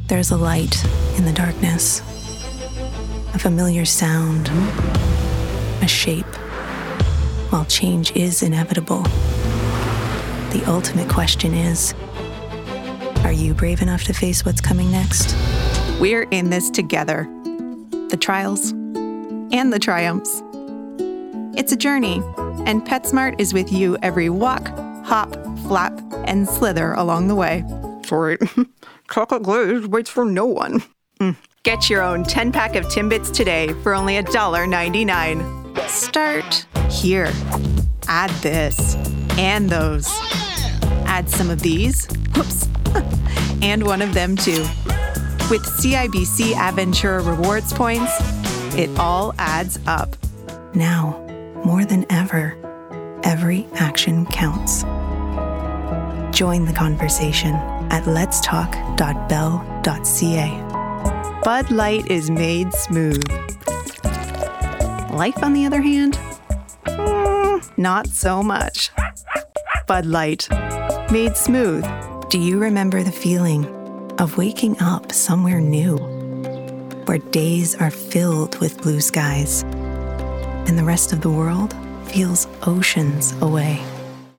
There's a light in the darkness, a familiar sound, a shape. While change is inevitable, the ultimate question is, are you brave enough to face what's coming next? We're in this together. The trials and the triumphs. It's a journey, and PetSmart is with you every walk, hop, flap, and slither along the way. Sorry, chocolate glaze waits for no one. Get your own 10-pack of Timbits today for only $1.99. Start here. Add this and those. Add some of these. Whoops. And one of them too. With CIBC Aventura Rewards points, it all adds up. Now, more than ever, every action counts. Join the conversation at letstalk.bell.ca. Bud Light is made smooth. Life, on the other hand, not so much. Bud Light, made smooth. Do you remember the feeling of waking up somewhere new, where days are filled with blue skies and the rest of the world feels oceans away?